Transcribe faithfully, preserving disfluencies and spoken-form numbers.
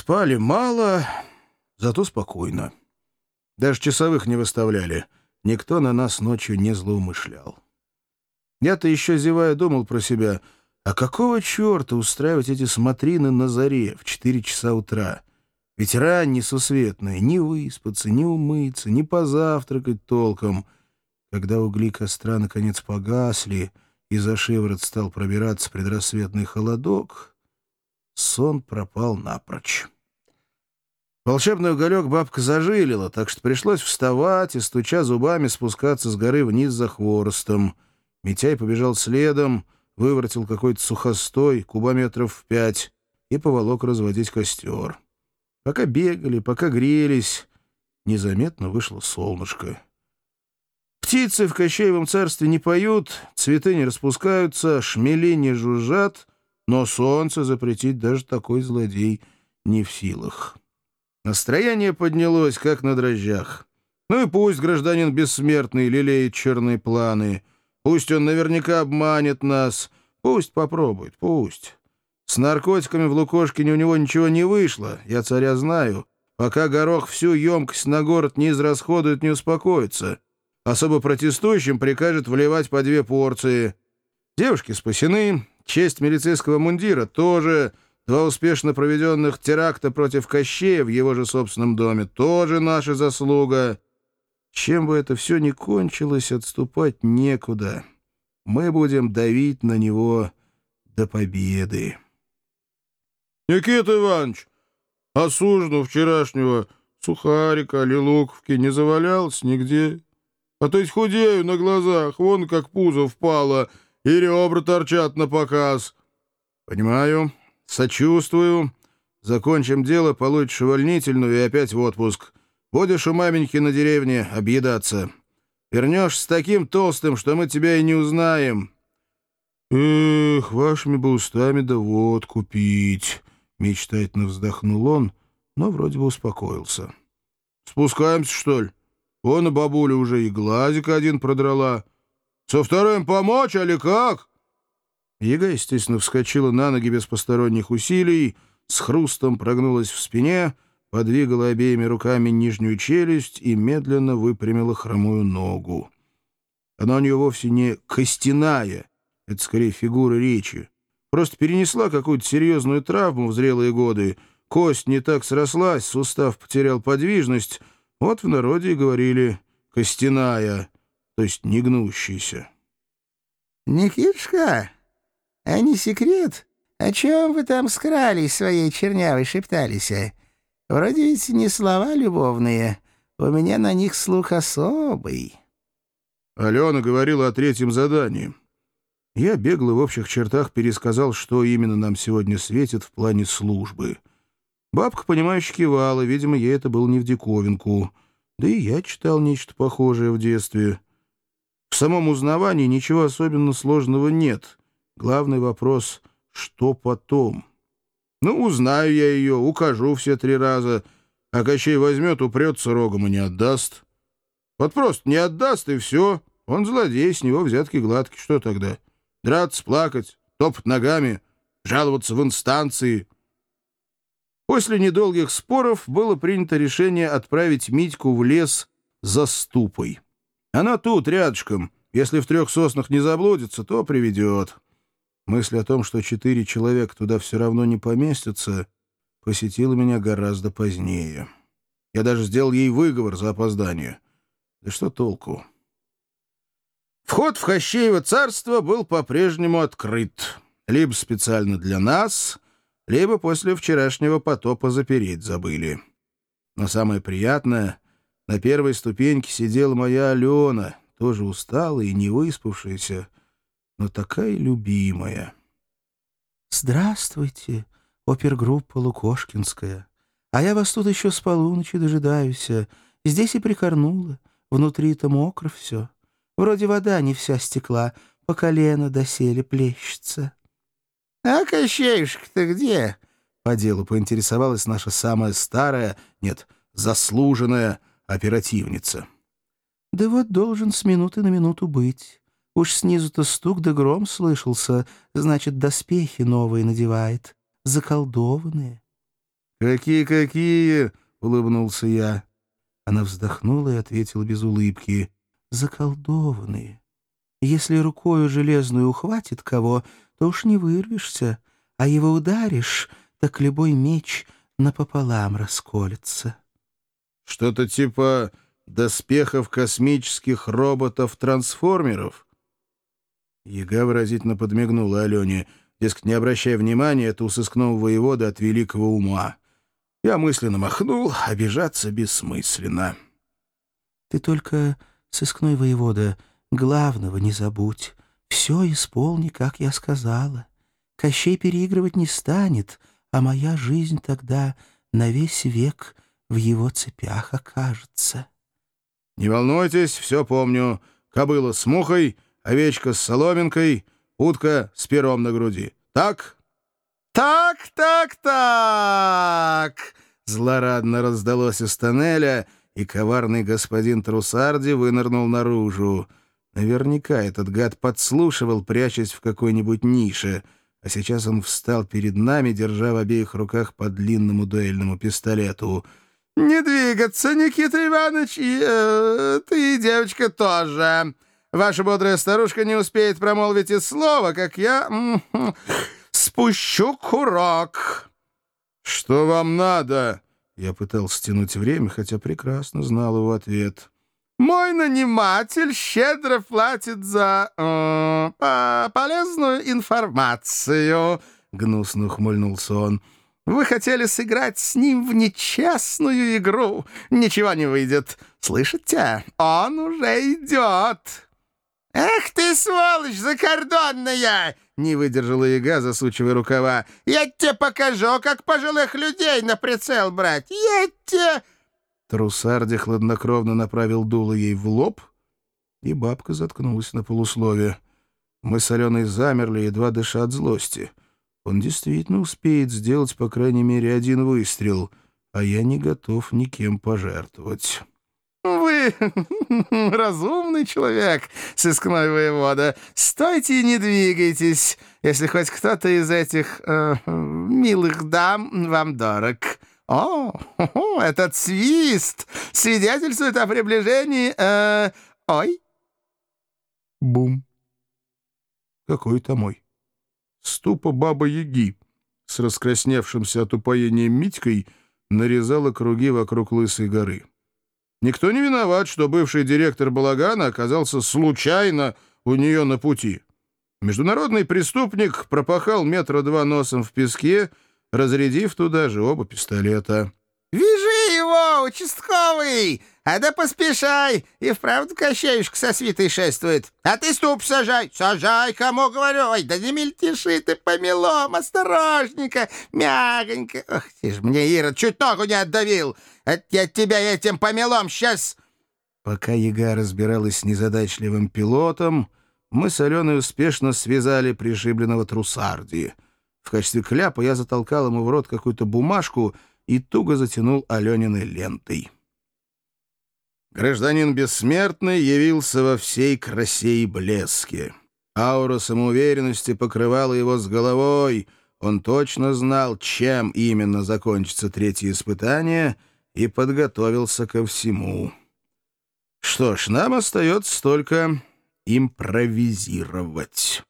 Спали мало, зато спокойно. Даже часовых не выставляли. Никто на нас ночью не злоумышлял. Я-то еще, зевая, думал про себя, а какого черта устраивать эти смотрины на заре в четыре часа утра? Ведь рань несусветная, ни выспаться, ни умыться, ни позавтракать толком. Когда угли костра наконец погасли и за шиворот стал пробираться предрассветный холодок, сон пропал напрочь. Волшебный уголек бабка зажилила, так что пришлось вставать и, стуча зубами, спускаться с горы вниз за хворостом. Митяй побежал следом, выворотил какой-то сухостой, кубометров в пять, и поволок разводить костер. Пока бегали, пока грелись, незаметно вышло солнышко. Птицы в Кощеевом царстве не поют, цветы не распускаются, шмели не жужжат, но солнце запретить даже такой злодей не в силах. Настроение поднялось, как на дрожжах. Ну и пусть гражданин бессмертный лелеет черные планы, пусть он наверняка обманет нас, пусть попробует, пусть. С наркотиками в Лукошкине у него ничего не вышло, я царя знаю. Пока горох всю емкость на город не израсходует, не успокоится. Особо протестующим прикажет вливать по две порции. Девушки спасены, честь милицейского мундира тоже, два успешно проведенных теракта против Кощея в его же собственном доме тоже наша заслуга. Чем бы это все ни кончилось, отступать некуда. Мы будем давить на него до победы. «Никита Иванович, а с ужину вчерашнего сухарика или луковки не завалялось нигде? А то есть худею на глазах, вон как пузо впало, и ребра торчат на показ». «Понимаю, сочувствую. Закончим дело, получишь увольнительную и опять в отпуск. Будешь у маменьки на деревне объедаться. Вернешься с таким толстым, что мы тебя и не узнаем». «Эх, вашими бы устами да водку пить», — мечтательно вздохнул он, но вроде бы успокоился. «Спускаемся, что ли? Вон и бабуля уже и глазик один продрала. Со вторым помочь, али как?» Яга, естественно, вскочила на ноги без посторонних усилий, с хрустом прогнулась в спине, подвигала обеими руками нижнюю челюсть и медленно выпрямила хромую ногу. Она у нее вовсе не костяная, это скорее фигура речи. Просто перенесла какую-то серьезную травму в зрелые годы, кость не так срослась, сустав потерял подвижность, вот в народе и говорили «костяная», то есть негнущаяся. «Никитушка, а не секрет, о чем вы там с кралей своей чернявой шептались? Вроде ведь не слова любовные, у меня на них слух особый». Алена говорила о третьем задании. Я бегло в общих чертах пересказал, что именно нам сегодня светит в плане службы. Бабка, понимающе кивала, видимо, ей это было не в диковинку. Да и я читал нечто похожее в детстве. В самом узнавании ничего особенно сложного нет. Главный вопрос — что потом? Ну, узнаю я ее, укажу все три раза, а Кощей возьмет, упрется рогом и не отдаст. Вот просто не отдаст, и все. Он злодей, с него взятки гладкие. Что тогда? Драться, плакать, топать ногами, жаловаться в инстанции. После недолгих споров было принято решение отправить Митьку в лес за ступой. Она тут, рядышком. Если в трех соснах не заблудится, то приведет. Мысль о том, что четыре человека туда все равно не поместятся, посетила меня гораздо позднее. Я даже сделал ей выговор за опоздание. Да что толку? Вход в Кощеево царство был по-прежнему открыт. Либо специально для нас, либо после вчерашнего потопа запереть забыли. Но самое приятное, на первой ступеньке сидела моя Алена, тоже усталая и не выспавшаяся, но такая любимая. «Здравствуйте, опергруппа Лукошкинская. А я вас тут еще с полуночи дожидаюсь. Здесь и прикорнула. Внутри-то мокро все. Вроде вода не вся стекла, по колено доселе плещется». «А Кощеюшка-то где?» — по делу поинтересовалась наша самая старая, нет, заслуженная оперативница. «Да вот должен с минуты на минуту быть. Уж снизу-то стук да гром слышался, значит, доспехи новые надевает, заколдованные». «Какие-какие?» — улыбнулся я. Она вздохнула и ответила без улыбки. «Заколдованные. Если рукою железную ухватит кого, то уж не вырвешься, а его ударишь, так любой меч напополам расколется». «Что-то типа доспехов космических роботов-трансформеров?» Яга выразительно подмигнула Алене. Дескать, не обращая внимания, это у сыскного воевода от великого ума. Я мысленно махнул, обижаться бессмысленно. «Ты только, сыскной воевода, главного не забудь. Все исполни, как я сказала. Кощей переигрывать не станет, а моя жизнь тогда на весь век в его цепях окажется». «Не волнуйтесь, все помню. Кобыла с мухой, овечка с соломинкой, утка с пером на груди. Так?» «Так, так, так!» Злорадно раздалось из тоннеля, и коварный господин Трусарди вынырнул наружу. Наверняка этот гад подслушивал, прячась в какой-нибудь нише, а сейчас он встал перед нами, держа в обеих руках по длинному дуэльному пистолету. «Не двигаться, Никита Иванович, и э, ты, девочка, тоже. Ваша бодрая старушка не успеет промолвить и слова, как я м -м, спущу курок». «Что вам надо?» Я пытался тянуть время, хотя прекрасно знал его ответ. «Мой наниматель щедро платит за э, по полезную информацию», — гнусно ухмыльнулся он. «Вы хотели сыграть с ним в нечестную игру. Ничего не выйдет. Слышите? Он уже идет». «Эх ты, сволочь закордонная!» — не выдержала яга, засучивая рукава. «Я тебе покажу, как пожилых людей на прицел брать. Я тебе...» Трусарди хладнокровно направил дуло ей в лоб, и бабка заткнулась на полуслове. Мы с Аленой замерли, едва дыша от злости. Он действительно успеет сделать, по крайней мере, один выстрел, а я не готов никем пожертвовать. «Вы разумный человек, сыскной воевода. Стойте и не двигайтесь, если хоть кто-то из этих э, милых дам вам дорог. О, этот свист свидетельствует о приближении... Э, ой!» Бум. Какой-то мой. Ступа баба-яги с раскрасневшимся от упоения Митькой нарезала круги вокруг Лысой горы. Никто не виноват, что бывший директор балагана оказался случайно у нее на пути. Международный преступник пропахал метра два носом в песке, разрядив туда же оба пистолета. «Вяжи его, участковый! А да поспешай! И вправду Кощеюшка со свитой шествует. А ты ступ сажай! Сажай, кому говорю! Ой, да не мельтеши ты помелом! Осторожненько, мягонько! Ох ты ж мне, Ирод, чуть ногу не отдавил! Это я тебя этим помелом сейчас...» Пока яга разбиралась с незадачливым пилотом, мы с Аленой успешно связали пришибленного Трусарди. В качестве кляпа я затолкал ему в рот какую-то бумажку и туго затянул Алениной лентой. Гражданин Бессмертный явился во всей красе и блеске. Аура самоуверенности покрывала его с головой. Он точно знал, чем именно закончится третье испытание, и подготовился ко всему. Что ж, нам остается только импровизировать.